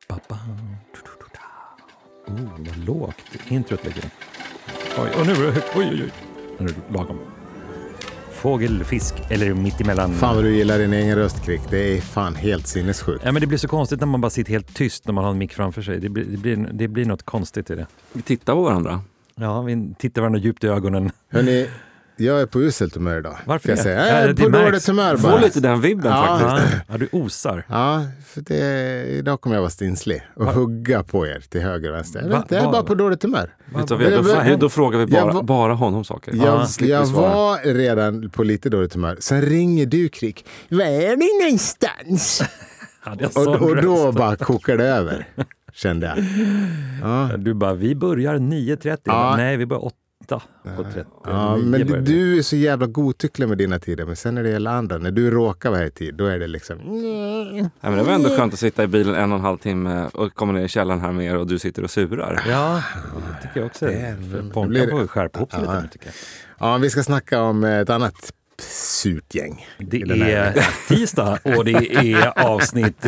Vad lågt. Introt ligger. Oj, nu är det högt. Oj. Nu är det lagom. Fågel, fisk eller mitt emellan. Fan vad du gillar din egen röst, Krik. Det är fan helt sinnessjukt. Ja, men det blir så konstigt när man bara sitter helt tyst när man har en mick framför sig. Det blir något konstigt i det. Vi tittar på varandra. Ja, vi tittar varandra djupt i ögonen. Hörrni, jag är på uselt humör idag. Varför jag det? säga? Jag är det på märks. dåligt humör bara. Får lite den vibben faktiskt. Ja, du osar. Ja, för idag kommer jag vara stinslig och hugga på er till höger och vänster. Jag är bara på dåligt humör. Då frågar vi bara honom saker. Jag var redan på lite dåligt humör. Sen ringer du, Krik. Var är vi någonstans? och då bara kokar det över, kände jag. Ja. Du bara, vi börjar 9.30. Ja. Nej, vi börjar 8 på 30. Ja, men du är så jävla godtycklig med dina tider. Men sen när det gäller andra, när du råkar vara här i tid, då är det liksom... Ja, men det var ändå skönt att sitta i bilen 1,5 timme och komma ner i källaren här med er och du sitter och surar. Ja, det tycker jag också. Ponka får skärpa ihop sig lite nu, tycker jag. Ja, vi ska snacka om ett annat surt gäng. Det är tisdag och det är avsnitt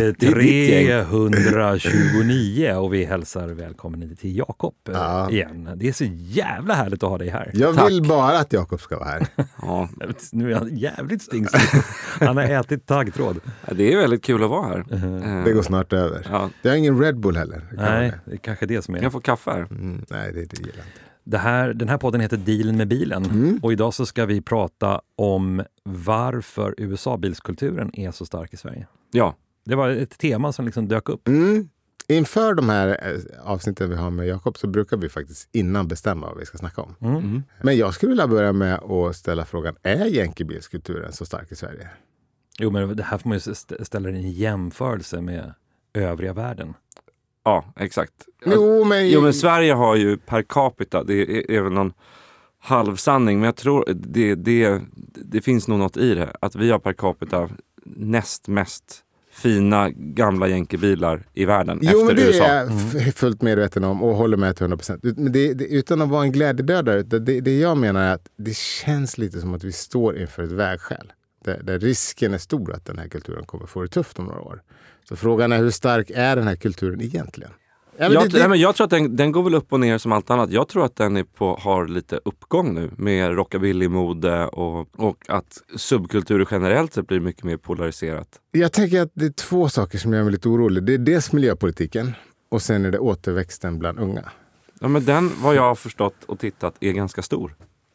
329 och vi hälsar välkommen till Jakob igen. Det är så jävla härligt att ha dig här. Jag vill bara att Jakob ska vara här. Ja. Nu är han jävligt stingslig. Han har ätit taggtråd. Ja, det är väldigt kul att vara här. Det går snart över. Ja. Det är ingen Red Bull heller. Nej, det är kanske det som är. Jag får kaffe här. Nej, det gillar jag inte. Den här podden heter Dealen med bilen och idag så ska vi prata om varför USA-bilskulturen är så stark i Sverige. Ja. Det var ett tema som liksom dök upp. Inför de här avsnitten vi har med Jakob så brukar vi faktiskt innan bestämma vad vi ska snacka om. Men jag skulle vilja börja med att ställa frågan, är jänkebilskulturen så stark i Sverige? Jo, men det här får man ju ställa i jämförelse med övriga världen. Ja, exakt. Jo, men Sverige har ju per capita, det är väl någon halvsanning, men jag tror det finns nog något i det. Att vi har per capita näst mest fina gamla jänkebilar i världen efter men det USA. är jag fullt medveten om och håller med till 100%. Men det, utan att vara en glädjedödare, det jag menar är att det känns lite som att vi står inför ett vägskäl. Där risken är stor att den här kulturen kommer få det tufft om några år. Så frågan är, hur stark är den här kulturen egentligen? Jag tror att den går väl upp och ner som allt annat. Jag tror att den har lite uppgång nu med rockabilly-mode och att subkulturer generellt sett blir mycket mer polariserat. Jag tänker att det är två saker som gör mig lite orolig. Det är dels miljöpolitiken och sen är det återväxten bland unga. Ja, men den, vad jag har förstått och tittat, är ganska stor.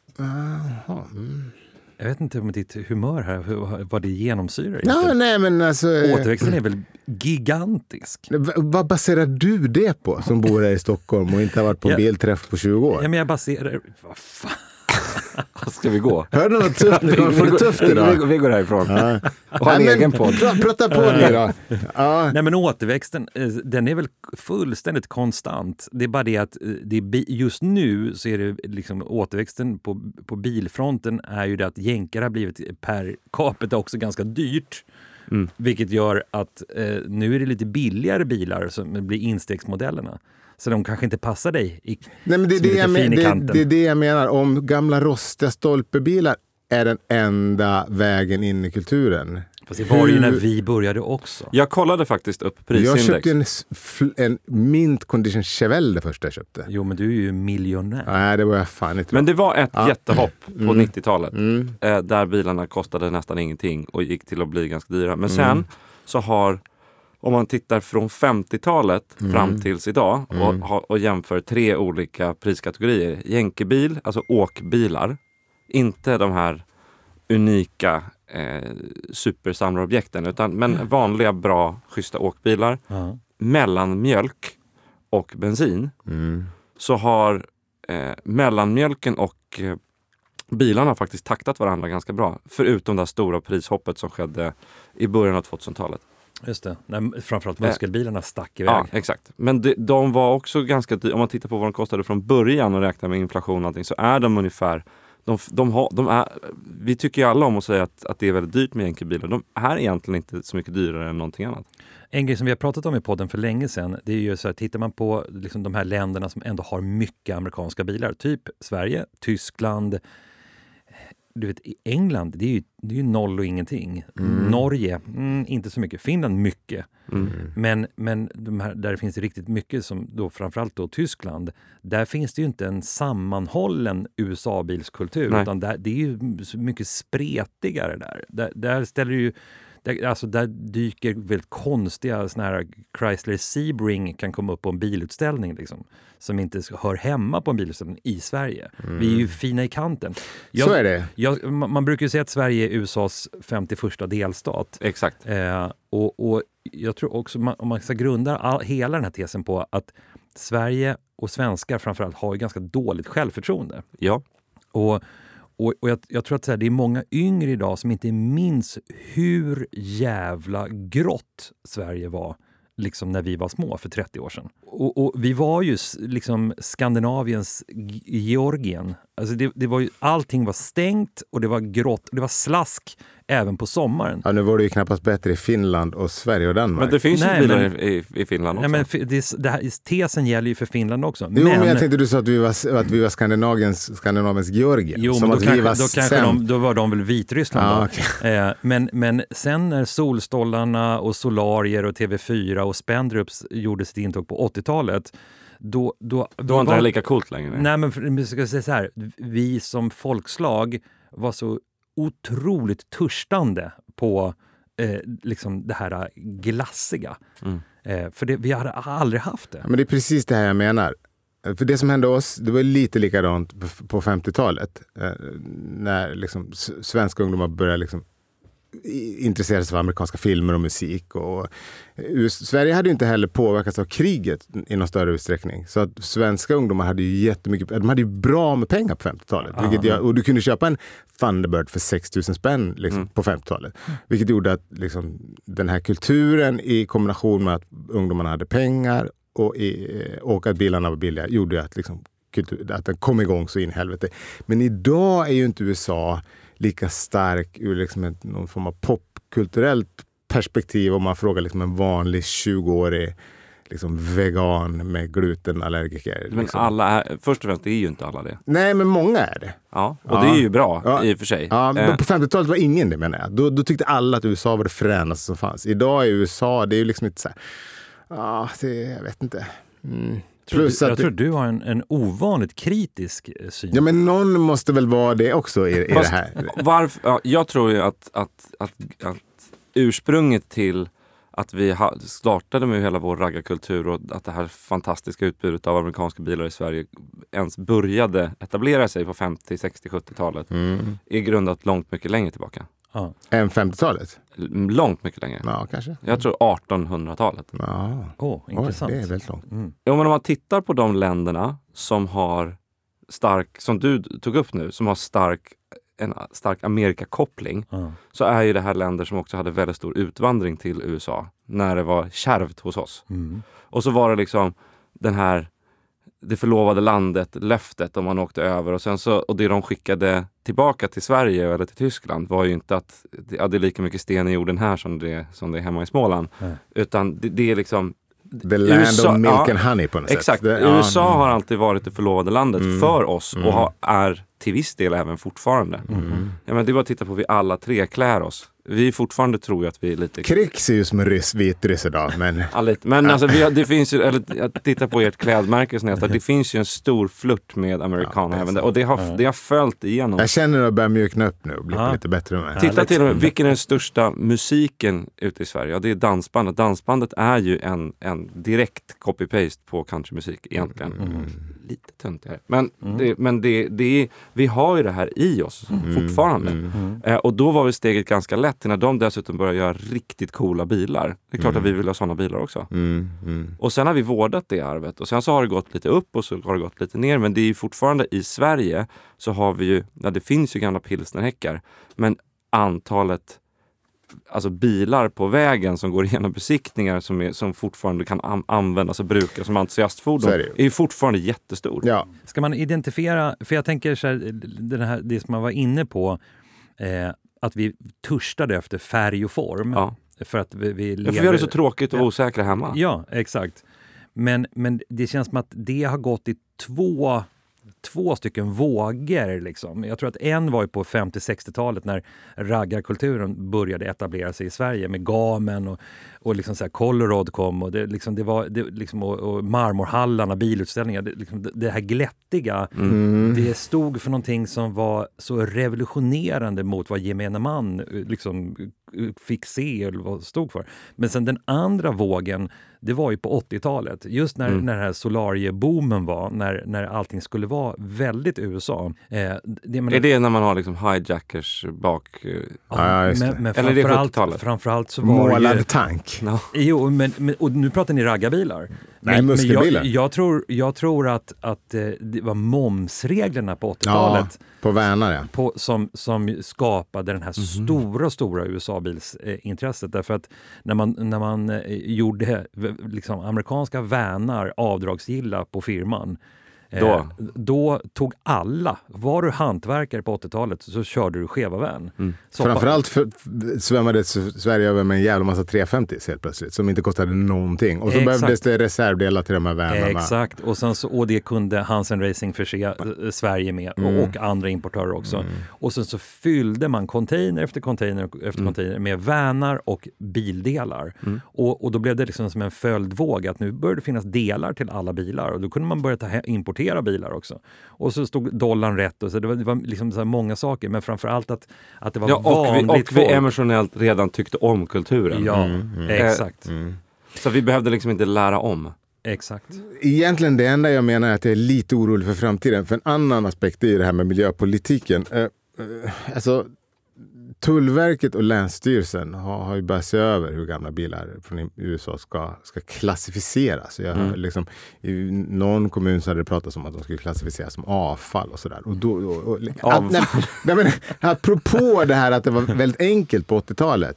Jag vet inte om ditt humör här, vad det genomsyrar. Nej, men alltså... Återväxten är väl gigantisk. Vad baserar du det på som bor här i Stockholm och inte har varit på bilträff på 20 år? Ja, men jag baserar... Vad fan? Ska vi gå? Hör du något tufft? Det kommer få det tufft idag. Vi går härifrån. Ja. Och har en egen podd. Prata på ni då. Ja. Nej, men återväxten, den är väl fullständigt konstant. Det är bara det att just nu så är det liksom återväxten på bilfronten är ju det att jänkar har blivit per capita också ganska dyrt. Vilket gör att nu är det lite billigare bilar som blir instegsmodellerna. Så de kanske inte passar dig Nej, men det är det jag menar. Om gamla rostiga stolpebilar är den enda vägen in i kulturen. Fast det var ju när vi började också. Jag kollade faktiskt upp prisindex. Jag köpte en mint condition Chevelle det första jag köpte. Jo, men du är ju miljonär. Nej, det var jag fan inte. Men det var ett jättehopp på 90-talet. Där bilarna kostade nästan ingenting och gick till att bli ganska dyra. Men sen så har... Om man tittar från 50-talet fram tills idag och jämför 3 olika priskategorier. Jänkebil, alltså åkbilar. Inte de här unika supersamlarobjekten men vanliga, bra, schyssta åkbilar. Mellanmjölk och bensin. Så har mellanmjölken och bilarna faktiskt taktat varandra ganska bra. Förutom det stora prishoppet som skedde i början av 2000-talet. Just det, när framförallt muskelbilarna stack iväg. Ja, exakt. Men de var också ganska dyra. Om man tittar på vad de kostade från början och räknar med inflation och allting, så är de ungefär... vi tycker ju alla om att säga att det är väldigt dyrt med jänkebilar. De är egentligen inte så mycket dyrare än någonting annat. En grej som vi har pratat om i podden för länge sedan, det är ju så här, tittar man på liksom de här länderna som ändå har mycket amerikanska bilar, typ Sverige, Tyskland, du vet, i England, det är ju noll och ingenting. Norge, inte så mycket. Finland, mycket. Men de här, där finns det riktigt mycket, som då framförallt då Tyskland, där finns det ju inte en sammanhållen USA-bilskultur, utan det är ju så mycket spretigare där. Där ställer ju där dyker väldigt konstiga såna här Chrysler Sebring kan komma upp på en bilutställning liksom, som inte hör hemma på en bilutställning i Sverige. Vi är ju fina i kanten. Så är det. Man brukar ju säga att Sverige är USAs 51:a delstat. Exakt. Och jag tror också om man ska grunda hela den här tesen på att Sverige och svenskar framförallt har ju ganska dåligt självförtroende. Ja. Och jag tror att det är många yngre idag som inte minns hur jävla grått Sverige var liksom när vi var små för 30 år sedan. Och vi var ju liksom Skandinaviens Georgien. Alltså det var ju, allting var stängt och det var grått och det var slask även på sommaren. Ja, nu var det ju knappast bättre i Finland och Sverige och Danmark. Men det finns ju bilar i Finland också. Nej, men det här, tesen gäller ju för Finland också. Jo, men jag tänkte du sa att vi var Skandinaviens Georgien. Jo, men då var de väl Vitryssland. Okay. Men sen när Solstollarna och Solarier och TV4 och Spendrups gjorde sitt intåg på 80-talet, då var inte det lika coolt längre. Nej, men vi ska säga så här, vi som folkslag var så otroligt törstande på liksom det här glassiga. För vi hade aldrig haft det. Ja, men det är precis det här jag menar. För det som hände oss, det var lite likadant på 50-talet. När liksom svenska ungdomar började liksom intresserade sig för amerikanska filmer och musik. Och Sverige hade ju inte heller påverkats av kriget i någon större utsträckning. Så att svenska ungdomar hade ju jättemycket, de hade ju bra med pengar på 50-talet. Och du kunde köpa en Thunderbird för 6 000 spänn liksom, på 50-talet. Vilket gjorde att liksom, den här kulturen i kombination med att ungdomarna hade pengar och att bilarna var billiga gjorde att, liksom, att den kom igång så in i helvete. Men idag är ju inte USA lika stark ur liksom någon form av popkulturellt perspektiv om man frågar liksom en vanlig 20-årig liksom vegan med glutenallergiker. Men liksom. alla först och främst, det är ju inte alla det. Nej, men många är det. Ja, och det är ju bra i och för sig. Ja, men på 50-talet var ingen det, menar jag. Då tyckte alla att USA var det fränaste som fanns. Idag är USA, det är ju liksom inte så här, jag vet inte. Jag tror du har en ovanligt kritisk syn. Ja, men någon måste väl vara det också i det här. Varför? Jag tror ju att ursprunget till att vi startade med hela vår raggarkultur och att det här fantastiska utbudet av amerikanska bilar i Sverige ens började etablera sig på 50, 60, 70-talet är grundat långt mycket längre tillbaka. Än 50-talet? Långt mycket längre. Ja, kanske. Jag tror 1800-talet. Ja. Intressant. Det är väldigt långt. Ja, men om man tittar på de länderna som har stark, som du tog upp nu, som har en stark Amerikakoppling, så är ju det här länder som också hade väldigt stor utvandring till USA när det var kärvt hos oss. Och så var det liksom det förlovade landet, löftet om man åkte över, och sen så, och det de skickade tillbaka till Sverige eller till Tyskland var ju inte att det är lika mycket sten i jorden här som det är hemma i Småland, utan det är liksom the land of milk and honey på något sätt. Exakt. USA har alltid varit det förlovade landet för oss och är till viss del även fortfarande. Ja, men det är bara att titta på vi alla tre klär oss. Vi fortfarande tror ju att vi är lite... Krieg ser ju som en vitryss idag, men... Ja, lite. Men alltså, det finns ju... Eller titta på ert klädmärke så nästan. Det finns ju en stor flört med amerikaner även där. Och det har följt igenom. Jag känner att jag börjar mjukna upp nu och bli lite bättre med. Titta till vilken är den största musiken ute i Sverige? Ja, det är dansbandet. Dansbandet är ju en direkt copy-paste på countrymusik egentligen. Lite töntigare. Men vi har ju det här i oss fortfarande. Och då var väl steget ganska lätt till när de dessutom börjar göra riktigt coola bilar. Det är klart att vi vill ha sådana bilar också. Och sen har vi vårdat det arvet. Och sen så har det gått lite upp och så har det gått lite ner. Men det är ju fortfarande i Sverige så har vi ju, det finns ju gamla pilsnerhäckar. Men antalet bilar på vägen som går igenom besiktningar som fortfarande kan användas och brukas som entusiastfordon är fortfarande jättestor. Ja. Ska man identifiera, för jag tänker så här, det som man var inne på, att vi törstade efter färg och form. Ja. För att vi lever... för vi har det så tråkigt och osäkra hemma. Ja, exakt. Men det känns som att det har gått i två 2 stycken vågor. Liksom. Jag tror att en var ju på 50-60-talet när raggarkulturen började etablera sig i Sverige med gamen och liksom så här Colorado kom och och marmorhallarna, bilutställningar. Det här glättiga, det stod för någonting som var så revolutionerande mot vad gemene man liksom fick se eller vad det stod för. Men sen den andra vågen, det var ju på 80-talet. Just när den här solarieboomen var, när allting skulle vara väldigt USA. Är det när man har liksom hijackers bak? Men eller är det 70-talet? Framförallt så var målad det ju... tank. No. Jo, men och nu pratar ni raggarbilar. Nej, muskelbilar. Jag tror att det var momsreglerna på 80-talet. Ja, på Värnar, ja. Som skapade den här stora USA-bilsintresset. Därför att när man gjorde liksom amerikanska Värnar avdragsgilla på firman, då tog alla, var du hantverkare på 80-talet så körde du skeva vän. Framförallt svämmade Sverige över med en jävla massa 350 helt plötsligt som inte kostade någonting. Och så behövdes det reservdelar till de här värnarna. Exakt, och det kunde Hansen Racing förse Sverige med och andra importörer också. Och sen så fyllde man container efter container med värnar och bildelar. Och då blev det liksom som en följdvåg att nu började det finnas delar till alla bilar och då kunde man börja importera bilar också. Och så stod dollarn rätt och så det var liksom så här många saker, men framförallt att det var vanligt och vi emotionellt redan tyckte om kulturen. Ja, exakt. Så vi behövde liksom inte lära om. Exakt. Egentligen det enda jag menar är att jag är lite orolig för framtiden. För en annan aspekt är det här med miljöpolitiken. Alltså Tullverket och Länsstyrelsen har ju börjat se över hur gamla bilar från USA ska klassificeras. Liksom, i någon kommun så hade det pratats om att de skulle klassificeras som avfall och sådär. Apropå det här att det var väldigt enkelt på 80-talet.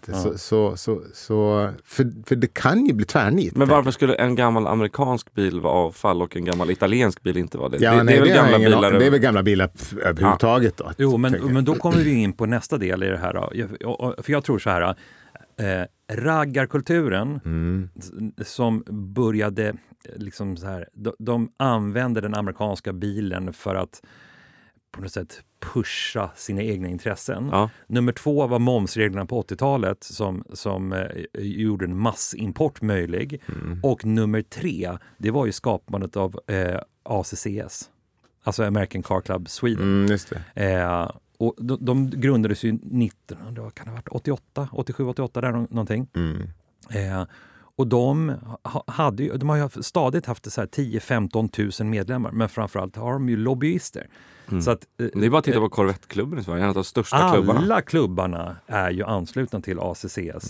För det kan ju bli tvärnit. Men varför skulle en gammal amerikansk bil vara avfall och en gammal italiensk bil inte vara det? Ja, det är väl gamla bilar överhuvudtaget då. Jo, men då kommer vi in på nästa del i det här. För jag tror så här, raggarkulturen som började liksom så här, de använde den amerikanska bilen för att på något sätt pusha sina egna intressen. Nummer 2 var momsreglerna på 80-talet som gjorde en massimport möjlig. Och nummer 3, det var ju skapandet av ACCS, alltså American Car Club Sweden. Just det. Och de grundades ju 87, 88 där någonting. Och de har ju stadigt haft så här 10-15 000 medlemmar, men framförallt har de ju lobbyister. Så att, det är bara att titta på Corvette-klubben i Sverige, en av de största klubbarna. Alla klubbarna är ju anslutna till ACCS.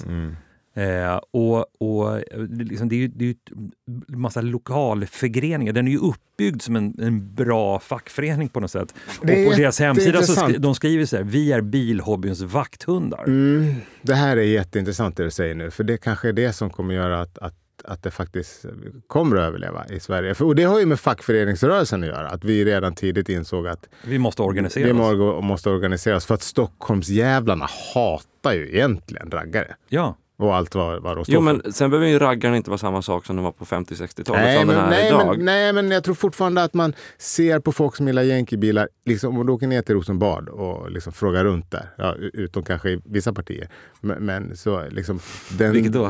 Liksom, det är ju en massa lokalförgreningar. Den är ju uppbyggd som en bra fackförening på något sätt. Och på deras hemsida de skriver så här: vi är bilhobbyns vakthundar. Det här är jätteintressant det du säger nu. För det kanske är det som kommer göra att det faktiskt kommer att överleva i Sverige. Och det har ju med fackföreningsrörelsen att göra. Att vi redan tidigt insåg att vi måste organisera oss. För att Stockholmsjävlarna hatar ju egentligen raggare. Ja. Och allt vad de står för. Jo, men sen behöver ju raggarna inte vara samma sak som de var på 50-60-talet men jag tror fortfarande att man ser på folk som gillar Yankee-bilar, liksom, om du åker ner till Rosenbad och liksom frågar runt där, utom kanske i vissa partier. Men så liksom... Vilket då?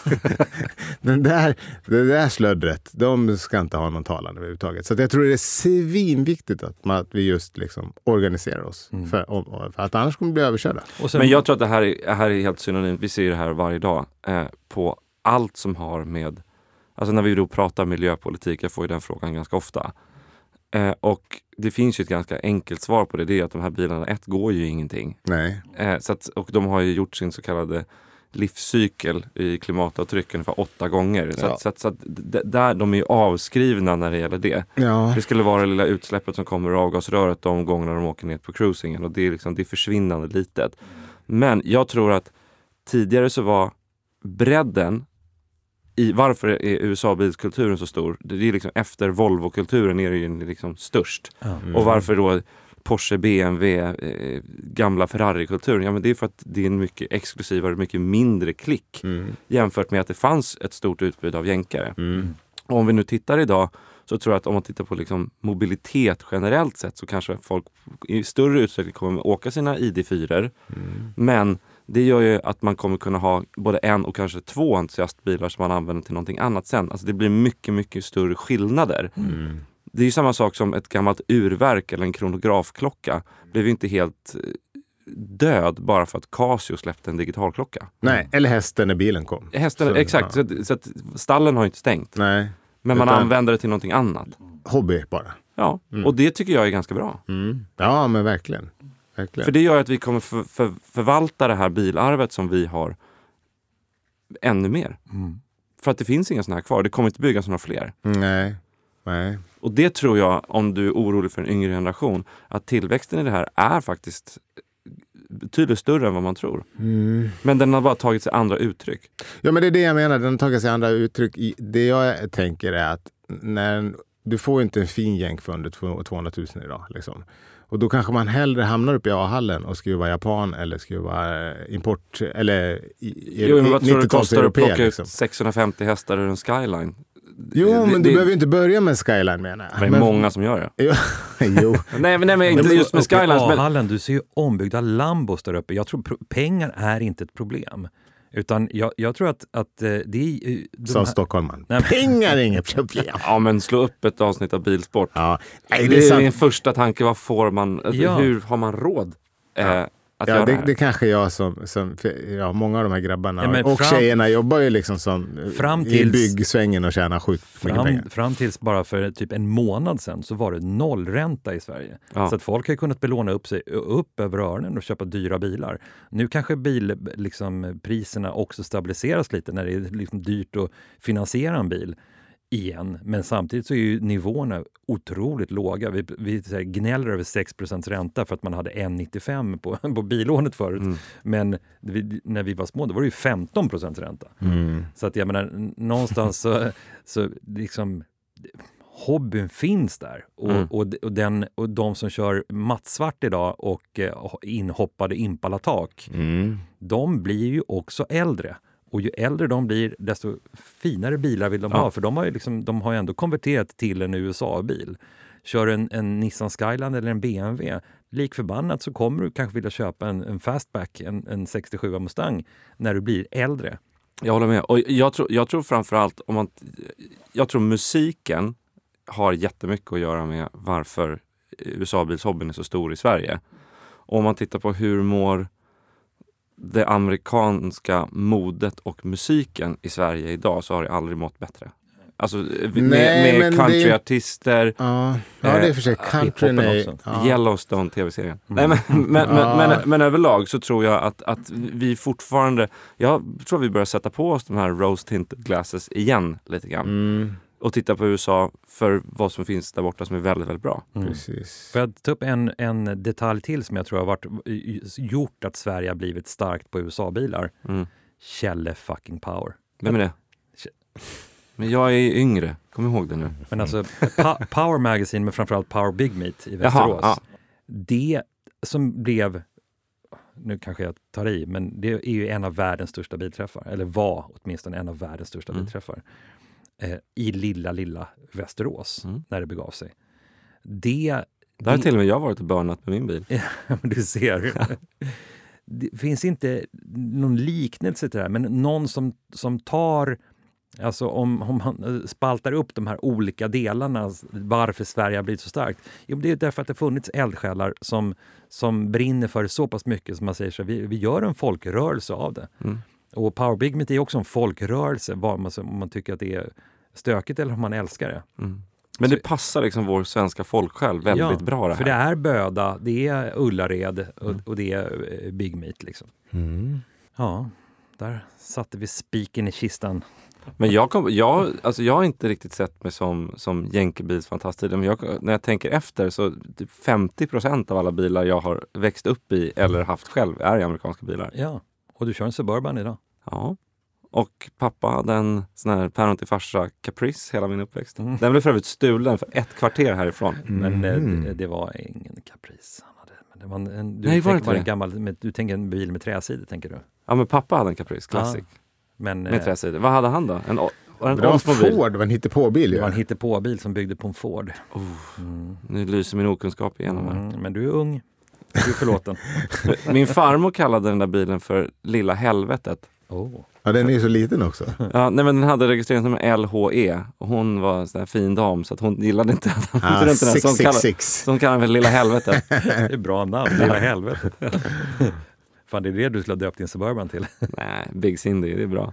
det där slöddret, de ska inte ha någon talan överhuvudtaget. Så jag tror det är svinviktigt att vi just liksom organiserar oss. För att annars kommer vi bli överkörda. Men jag tror att det här är helt synonymt. Vi ser det här varje dag på allt som har med, alltså när vi då pratar miljöpolitik, jag får ju den frågan ganska ofta, och det finns ju ett ganska enkelt svar på det, det är att de här bilarna går ju ingenting. Nej. Och de har ju gjort sin så kallade livscykel i klimatavtryck ungefär 8 gånger. Så att där de är ju avskrivna när det gäller det. Ja. Det skulle vara det lilla utsläppet som kommer ur avgasröret de gångerna de åker ner på cruisingen, och det är liksom, det är försvinnande litet. Men jag tror att tidigare så var bredden i varför är USA-bilskulturen så stor? Det är liksom efter Volvo-kulturen är det ju liksom störst. Och varför då Porsche, BMW, gamla Ferrari-kulturen? Ja, men det är för att det är en mycket exklusivare, mycket mindre klick jämfört med att det fanns ett stort utbud av jänkare. Och om vi nu tittar idag så tror jag att om man tittar på liksom mobilitet generellt sett så kanske folk i större utsträckning kommer att åka sina ID4. Men det gör ju att man kommer kunna ha både en och kanske 2 entusiastbilar som man använder till någonting annat sen. Alltså det blir mycket, mycket större skillnader. Det är ju samma sak som ett gammalt urverk eller en kronografklocka. Blev ju inte helt död bara för att Casio släppte en digitalklocka. Nej, eller hästen när bilen kom. Hästen, exakt. Ja. Så att stallen har inte stängt. Nej. Men man använder det till någonting annat. Hobby bara. Ja, och det tycker jag är ganska bra. Ja, men verkligen. För det gör att vi kommer förvalta det här bilarvet som vi har ännu mer. För att det finns inga såna här kvar. Det kommer inte byggas några fler. Nej. Och det tror jag, om du är orolig för en yngre generation, att tillväxten i det här är faktiskt betydligt större än vad man tror. Men den har bara tagit sig andra uttryck. Ja, men det är det jag menar. Den har tagit sig andra uttryck. Det jag tänker är att du får inte en fin jänk för under 200 000 idag. Liksom. Och då kanske man hellre hamnar uppe i A-hallen och skruva japan eller skruva import eller men vad tror du det kostar att plocka liksom. ut 650 hästar ur en Skyline? Jo, men du behöver ju inte börja med Skyline, menar jag. Det är många som gör det. Jo. nej, men inte just med Skylines. A-hallen, du ser ju ombyggda Lambos där uppe. Jag tror pengar är inte ett problem. Utan jag tror att det är... Som stockholmaren. Pengar är inget problem. Ja, men slå upp ett avsnitt av Bilsport. Ja. Nej, det är min första tanke. Vad får man? Hur har man råd att göra det kanske jag som många av de här grabbarna och tjejerna jobbar ju liksom i byggsvängen och tjänar sjukt mycket pengar. Fram tills bara för typ en månad sedan så var det nollränta i Sverige. Så att folk har kunnat belåna upp sig upp över öronen och köpa dyra bilar. Nu kanske priserna också stabiliseras lite när det är liksom dyrt att finansiera en bil igen. Men samtidigt så är ju nivåerna otroligt låga. Vi gnäller över 6% ränta för att man hade 1,95 på bilånet förut. Men när vi var små då var det ju 15% ränta. Så att jag menar, någonstans så liksom hobbyn finns där. Och de som kör mattsvart idag och inhoppade Impala-tak, de blir ju också äldre. Och ju äldre de blir, desto finare bilar vill de ha. För de har ju ändå konverterat till en USA-bil. Kör en Nissan Skyline eller en BMW, lik förbannat så kommer du kanske vilja köpa en Fastback, en 67 Mustang, när du blir äldre. Jag håller med. Och jag tror framförallt, jag tror musiken har jättemycket att göra med varför USA-bilshobbyn är så stor i Sverige. Och om man tittar på hur mår det amerikanska modet och musiken i Sverige idag, så har det aldrig mått bättre. Alltså med countryartister. Ja, det är för sig country Yellowstone tv-serien. Nej, men överlag så tror jag att vi fortfarande, jag tror vi börjar sätta på oss de här rose tinted glasses igen lite grann. Och titta på USA för vad som finns där borta som är väldigt, väldigt bra. Precis. Får jag ta upp en detalj till som jag tror har gjort att Sverige har blivit starkt på USA-bilar? Kjelle fucking Power. Vem är det? Men jag är yngre, kom ihåg det nu. Men alltså Power Magazine, men framförallt Power Big Meat i Västerås. Jaha, det som blev, nu kanske jag tar i, men det är ju en av världens största bilträffar. Eller var åtminstone en av världens största bilträffar. I lilla Västerås när det begav sig. Där har till och med jag varit och börnat med min bil. Ja, du ser. Det finns inte någon liknelse till det här, men någon som tar, alltså om man spaltar upp de här olika delarna, varför Sverige har blivit så starkt. Jo, det är därför att det funnits eldsjälar som brinner för det så pass mycket som man säger så vi gör en folkrörelse av det. Och Power Big Meat är också en folkrörelse, om man tycker att det är stökigt eller om man älskar det. Men det passar liksom vår svenska folksjäl väldigt bra det här. För det är Böda, det är Ullared och det är Big Meat liksom. Ja, där satte vi spiken i kistan. Men jag har inte riktigt sett mig som jänkebilsfantast. Men när jag tänker efter så typ 50% av alla bilar jag har växt upp i eller haft själv är amerikanska bilar. Ja, och du kör en Suburban idag. Ja. Och pappa hade en sån här päron till farsa Caprice hela min uppväxt. Den blev för övrigt stulen för 1 kvarter härifrån. Men det var ingen Caprice han hade. Men det var en gammal, du tänker en bil med träsidor, tänker du? Ja, men pappa hade en Caprice Classic. Men, med träsidor. Vad hade han då? En Var det var en Ford, det var en hittepåbil. Det var en hittepåbil som byggde på en Ford. Nu lyser min okunskap igenom här. Men du är ung. Du är förlåten. Min farmor kallade den där bilen för Lilla Helvetet. Ja, den är ju så liten också. Ja, nej, men den hade registrering som LHE och hon var en sån här fin dam så att hon gillade inte att han inte 666. Som kallar väl Lilla Helvetet. Det är bra namn, Lilla Helvetet. Fan, det är det du skulle ha döpt din Suburban till. Nej, Big Cindy, det är bra.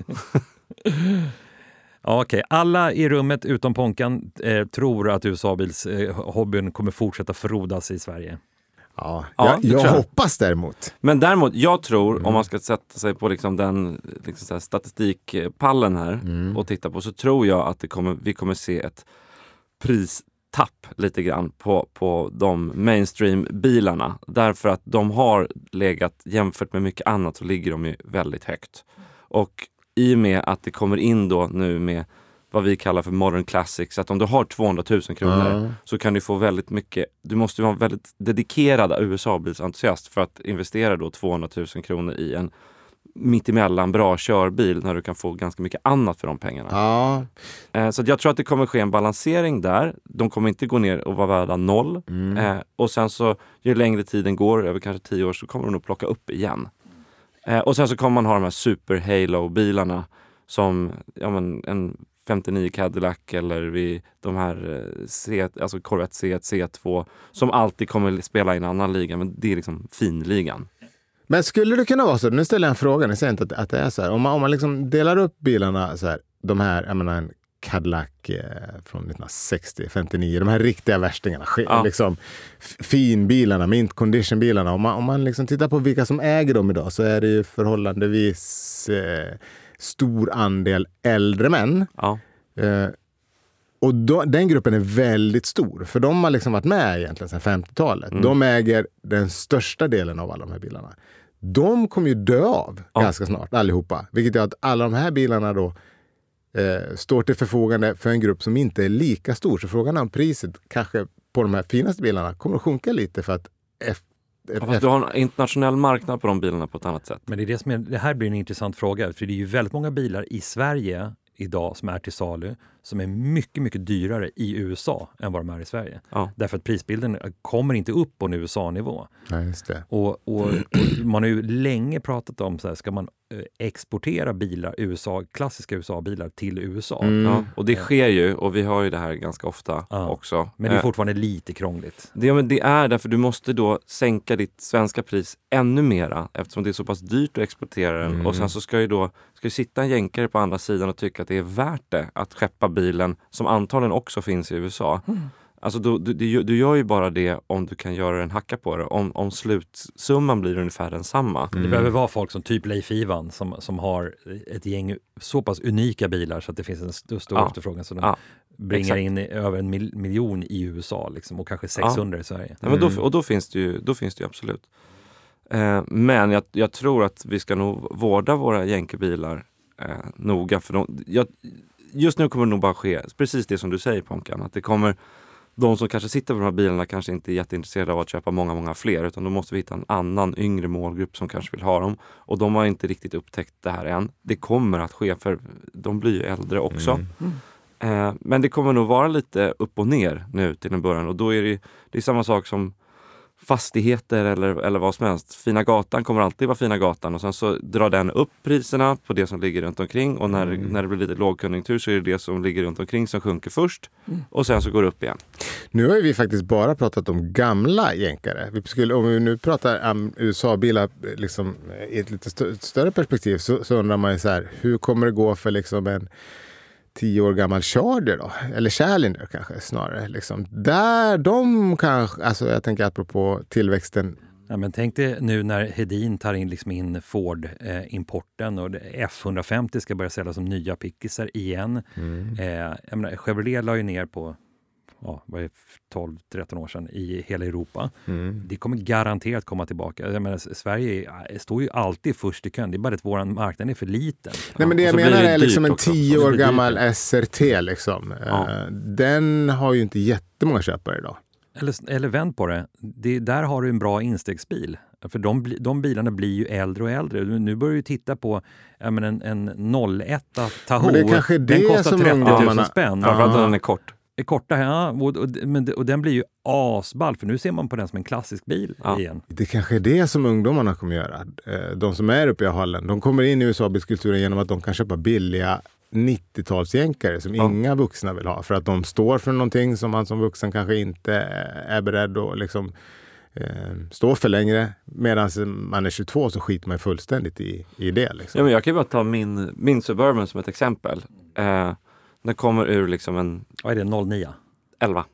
Okej. Alla i rummet utom Ponkan tror att USA-bilshobbyn kommer fortsätta frodas i Sverige. Ja, jag hoppas däremot. Men däremot, jag tror, om man ska sätta sig på liksom den liksom så här statistikpallen här och titta på, så tror jag att vi kommer se ett pristapp lite grann på de mainstream-bilarna. Därför att de har legat, jämfört med mycket annat, så ligger de ju väldigt högt. Och i och med att det kommer in då nu med vad vi kallar för modern classics, att om du har 200 000 kronor så kan du få väldigt mycket, du måste vara en väldigt dedikerad USA-bilsentusiast för att investera då 200 000 kronor i en mittemellan bra körbil när du kan få ganska mycket annat för de pengarna. Ja. Så jag tror att det kommer ske en balansering där. De kommer inte gå ner och vara värda 0. Och sen så, ju längre tiden går, över kanske 10 år, så kommer de nog plocka upp igen. Och sen så kommer man ha de här super Halo-bilarna som en 59 Cadillac eller de här alltså Corvette C1, C2 som alltid kommer spela i en annan liga, men det är liksom finligan. Men skulle det kunna vara så, nu ställer jag en fråga, ni säger inte att det är så här, om man liksom delar upp bilarna så här, de här, jag menar en Cadillac från 1960, 59, de här riktiga värstingarna, liksom finbilarna, mint condition bilarna, om man liksom tittar på vilka som äger dem idag, så är det ju förhållandevis stor andel äldre män. Ja. Och den gruppen är väldigt stor, för de har liksom varit med egentligen sedan 50-talet. De äger den största delen av alla de här bilarna. De kommer ju dö av ganska snart, allihopa. Vilket gör att alla de här bilarna då står till förfogande för en grupp som inte är lika stor. Så frågan är om priset kanske på de här finaste bilarna kommer att sjunka lite för att du har en internationell marknad på de bilarna på ett annat sätt. Men det här blir en intressant fråga, för det är ju väldigt många bilar i Sverige idag som är till salu som är mycket, mycket dyrare i USA än vad de är i Sverige. Ja. Därför att prisbilden kommer inte upp på en USA-nivå. Ja, just det. Och man har ju länge pratat om så här, ska man exportera bilar, klassiska USA-bilar till USA? Ja, och det sker ju, och vi har ju det här ganska ofta också. Men det är fortfarande lite krångligt. Det är därför du måste då sänka ditt svenska pris ännu mera, eftersom det är så pass dyrt att exportera den. Och sen så ska ju sitta en jänkare på andra sidan och tycka att det är värt det att skeppa bilen, som antagligen också finns i USA. Alltså du gör ju bara det om du kan göra en hacka på det. Om slutsumman blir ungefär densamma. Det behöver vara folk som typ Leif Ivan som har ett gäng så pass unika bilar så att det finns en stor efterfrågan. Så de bringar in över 1 miljon i USA liksom, och kanske 600 i Sverige. Ja, men då finns det ju absolut. Men jag tror att vi ska nog vårda våra jänkebilar noga. För just nu kommer det nog bara ske precis det som du säger, Ponkan. Att det kommer, de som kanske sitter på de här bilarna kanske inte är jätteintresserade av att köpa många, många fler. Utan då måste vi hitta en annan yngre målgrupp som kanske vill ha dem. Och de har inte riktigt upptäckt det här än. Det kommer att ske, för de blir ju äldre också. Men det kommer nog vara lite upp och ner nu till en början. Och då är det är samma sak som fastigheter eller vad som helst. Fina gatan kommer alltid vara Fina gatan, och sen så drar den upp priserna på det som ligger runt omkring, och när det blir lite lågkonjunktur så är det som ligger runt omkring som sjunker först, och sen så går det upp igen. Nu har vi faktiskt bara pratat om gamla jänkare. Om vi nu pratar om USA-bilar liksom, i ett lite större perspektiv, så undrar man ju så här, hur kommer det gå för liksom en 10 år gammal Charger då? Eller Challenger kanske snarare. Liksom. Där de kanske, alltså jag tänker apropå tillväxten. Ja, men tänk dig nu när Hedin tar in Ford-importen och F150 ska börja säljas som nya pickisar igen. Jag menar, Chevrolet la ju ner på 12-13 år sedan i hela Europa. Det kommer garanterat komma tillbaka. Jag menar, Sverige står ju alltid först i kön. Det är bara att vår marknad är för liten. Nej, men det jag menar är liksom en 10 år gammal SRT. Liksom. Den har ju inte jättemånga köpare idag. Eller vänd på det. Där har du en bra instegsbil. För de bilarna blir ju äldre och äldre. Nu börjar du titta på en 01 Tahoe. Men det är kanske det den kostar som 30 000 ungdomarna... spänn. Ja, för att den är kort. Är korta, ja. Och den blir ju asball. För nu ser man på den som en klassisk bil igen. Det kanske är det som ungdomarna kommer göra. De som är uppe i hallen, de kommer in i USA-bilskulturen genom att de kan köpa billiga 90-talsjänkare som inga vuxna vill ha. För att de står för någonting som man som vuxen kanske inte är beredd att liksom, stå för längre. Medan man är 22 så skiter man fullständigt i det. Liksom. Ja, men jag kan ju bara ta min Suburban som ett exempel. Den kommer ur liksom en... Vad är det? 09? 11.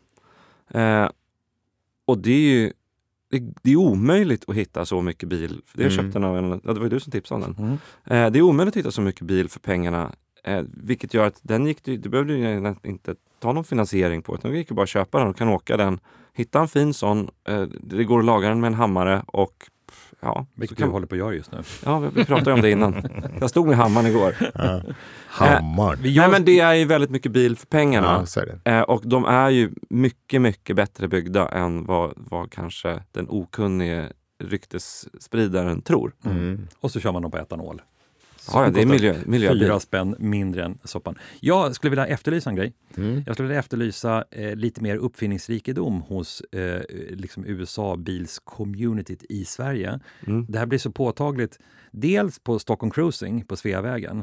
Och det är ju det är omöjligt att hitta så mycket bil. Jag köpte den av det var ju du som tipsade om den. Det är omöjligt att hitta så mycket bil för pengarna. Vilket gör att du behövde ju inte ta någon finansiering på. Utan du gick ju bara köpa den och kan åka den. Hitta en fin sån. Det går att laga den med en hammare och vilket du håller på att göra just nu. Ja, vi pratade om det innan. Jag stod med hammaren igår. Hammaren. Nej, men det är ju väldigt mycket bil för pengarna. Ja, så är det. Och de är ju mycket, mycket bättre byggda än vad kanske den okunnige ryktesspridaren tror. Och så kör man dem på etanol. Ja, det är miljöbil. 4 spänn mindre än soppan. Jag skulle vilja efterlysa en grej. Jag skulle vilja efterlysa lite mer uppfinningsrikedom hos liksom USA-bils-communityt i Sverige. Det här blir så påtagligt. Dels på Stockholm Cruising på Sveavägen.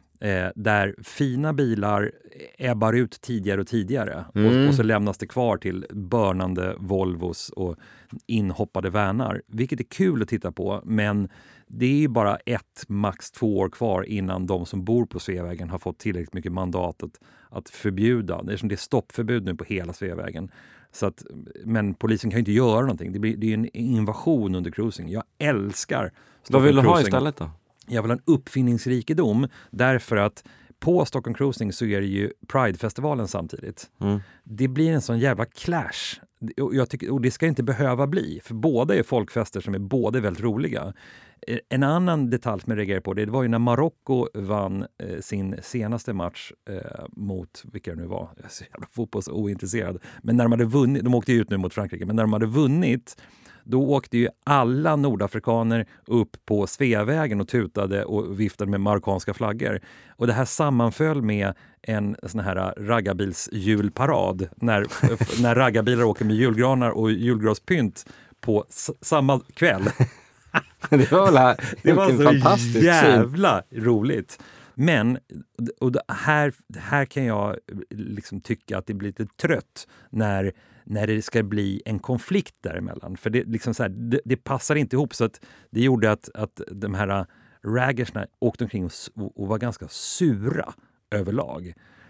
Där fina bilar ebbar ut tidigare och tidigare. Och så lämnas det kvar till börnande Volvos och inhoppade Värnar. Vilket är kul att titta på, men det är ju bara max 2 år kvar innan de som bor på Sveavägen har fått tillräckligt mycket mandat att förbjuda. Det är stoppförbud nu på hela Sveavägen. Så att, men polisen kan ju inte göra någonting. Det är ju en invasion under cruising. Jag älskar Vad vill du ha cruising. istället då? Jag vill ha en uppfinningsrikedom därför att på Stockholm Cruising så är det ju Pride-festivalen samtidigt. Det blir en sån jävla clash. Och det ska inte behöva bli. För båda är folkfester som är båda väldigt roliga. En annan detalj som jag reagerar på det var ju när Marocko vann sin senaste match mot, vilka det nu var, jag är så jävla fotbollsointresserad. Men när de hade vunnit, de åkte ut nu mot Frankrike, men när de hade vunnit då åkte ju alla nordafrikaner upp på Sveavägen och tutade och viftade med marockanska flaggor. Och det här sammanföll med en sån här raggarbils-julparad när raggarbilar åker med julgranar och julgraspynt på samma kväll. Det var så fantastiskt jävla roligt. Men och här kan jag liksom tycka att det blir lite trött när det ska bli en konflikt däremellan. För det, liksom så här, det passar inte ihop, så att det gjorde att de här raggersna åkte omkring och var ganska sura överlag.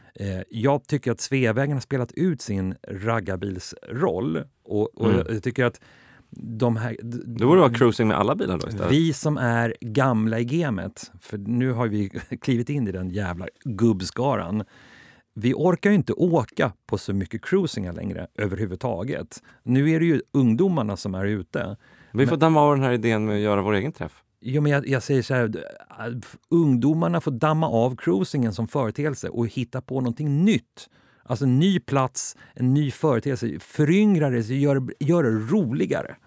Jag tycker att Sveavägen har spelat ut sin raggarbilsroll och jag tycker att de här... Då borde det vara cruising med alla bilar då istället. Vi som är gamla i gamet, för nu har vi klivit in i den jävla gubbskaran. Vi orkar ju inte åka på så mycket cruisingar längre överhuvudtaget. Nu är det ju ungdomarna som är ute. Vi får damma av den här idén med att göra vår egen träff. Jo, men jag säger så här, ungdomarna får damma av cruisingen som företeelse och hitta på någonting nytt. Alltså en ny plats, en ny företeelse, föryngrar det, gör det roligare.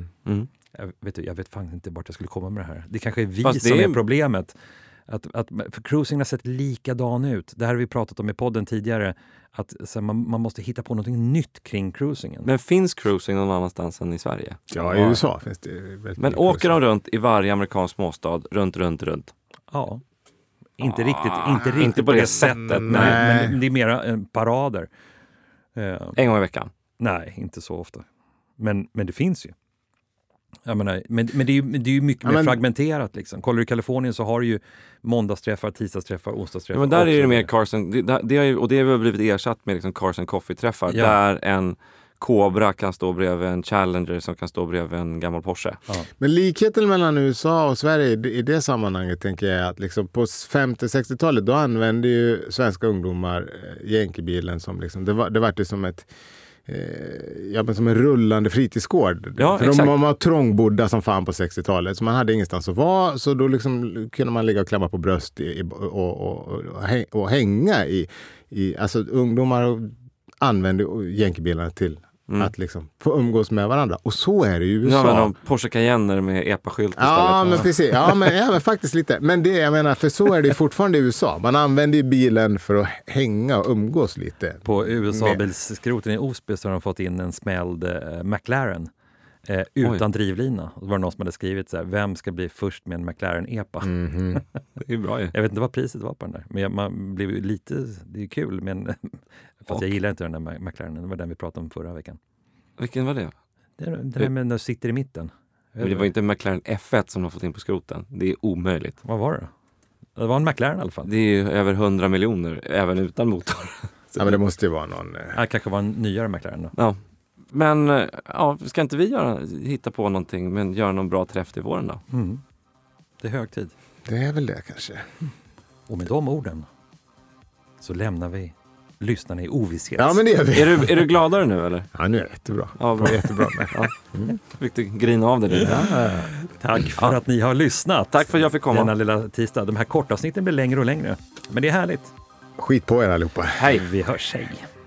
Jag vet fan inte vart jag skulle komma med det här. Det kanske är vi som är problemet. För cruising har sett likadan ut. Det här har vi pratat om i podden tidigare. Att så man måste hitta på något nytt kring cruisingen. Men finns cruising någon annanstans än i Sverige? Ja, i USA finns det väldigt. Men åker de runt i varje amerikansk småstad, runt? Ja. Inte riktigt på det sättet. Nej. Men det är mera parader. En gång i veckan? Nej, inte så ofta. Men det finns ju. Jag menar, men det är ju mycket mer fragmenterat. Liksom. Kollar du i Kalifornien så har du ju måndagsträffar, tisdagsträffar, onsdagsträffar. Ja, men där är det mer Carson. Det har blivit ersatt med liksom Carson Coffee-träffar. Ja. Där en Cobra kan stå bredvid en Challenger som kan stå bredvid en gammal Porsche. Ja. Men likheten mellan USA och Sverige i det sammanhanget tänker jag att liksom på 50-60-talet då använde ju svenska ungdomar jänkebilen som liksom, det var det som ett som en rullande fritidsgård. Ja, för de var trångbodda som fan på 60-talet. Så man hade ingenstans att vara. Så då liksom kunde man ligga och klämma på bröst och hänga i. Alltså ungdomar använde jänkebilarna till att liksom få umgås med varandra. Och så är det i USA. Ja, men Porsche Cayenne med EPA-skylt istället. Ja, men precis. Ja, men faktiskt lite. Men det, jag menar, för så är det fortfarande i USA. Man använder ju bilen för att hänga och umgås lite. På USA-bilskroten i Osby så har de fått in en smälld McLaren utan drivlina. Och så var det någon som hade skrivit så här, vem ska bli först med en McLaren EPA? Det är bra ju. Jag vet inte vad priset var på den där. Men man blev ju lite, det är ju kul. Men, fast jag gillar inte den där McLaren. Det var den vi pratade om förra veckan. Vilken var det? Det där med när du sitter i mitten. Men det var inte en McLaren F1 som de har fått in på skroten. Det är omöjligt. Vad var det? Det var en McLaren i alla fall. Det är ju över 100 miljoner, även utan motor. Ja, men det måste ju vara någon... Det kanske var en nyare McLaren då. Ja. Men ska inte vi hitta på någonting, men göra någon bra träff till våren då? Mm. Det är hög tid. Det är väl det kanske. Och med de orden så lämnar vi lyssnarna i ovisshet. Ja, men det gör vi. Är du gladare nu eller? Ja, nu är det jättebra. Ja, bra. Jättebra. Ja. Fick du grina av det nu? Ja. Tack för att ni har lyssnat. Tack för att jag fick komma. Denna lilla tisdag. De här kortavsnitten blir längre och längre. Men det är härligt. Skit på er allihopa. Hej. Vi hörs, hej.